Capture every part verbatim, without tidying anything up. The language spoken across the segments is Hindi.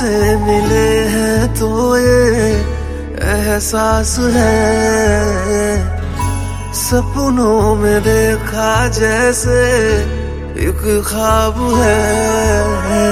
तुमसे मिले हैं तो ये एहसास है, सपनों में देखा जैसे एक ख्वाब है।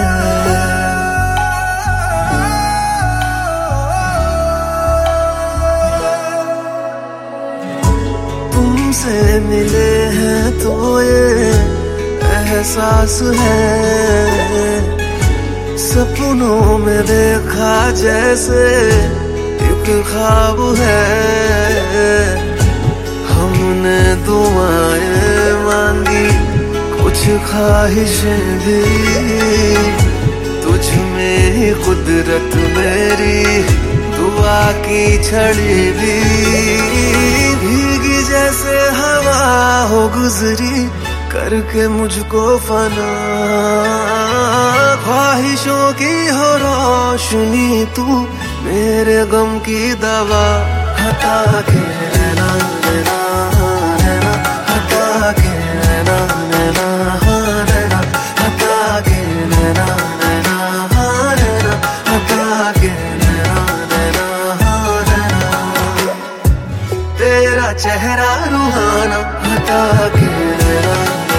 तुमसे मिले हैं तो ये एहसास है, सपनों में देखा जैसे एक ख्वाब है। हमने दुआएं मांगी कुछ ख्वाहिशें भी, तुझ में ही कुदरत मेरी दुआ की छड़ी भी। भीगी जैसे हवा हो गुजरी करके मुझको फना, ख्वाहिशों की हो रोशनी तू मेरे गम की दवा। हटा के रहना रहना रहना, हटा के रहना रहना रहना, हटा के रहना रहना रहना, हटा के रहना रहना रहना। तेरा चेहरा रूहाना, हटा के रहना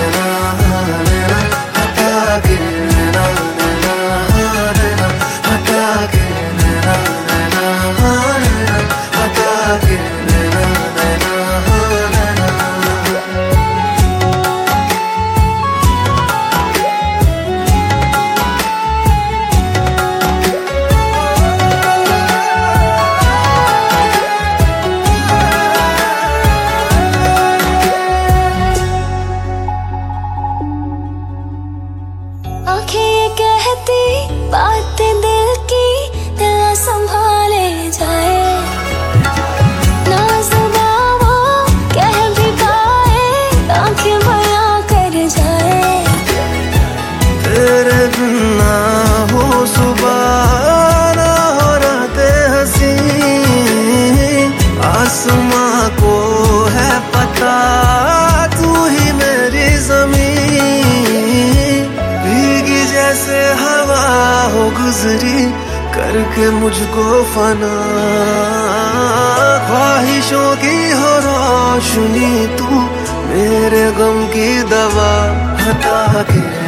आँखें कहती बातें दिल की, दिल संभाले जाए ना जुबां वो कह भी पाए, आँखें बयां कर जाए। तेरे बिन ना हो सुबह ना हो राते हंसी, आसमां को है पता तू ही मेरी ज़मीं। जैसे हवा हो गुजरी करके मुझको फना, ख्वाहिशों की हो रोशनी तू मेरे गम की दवा। हटा के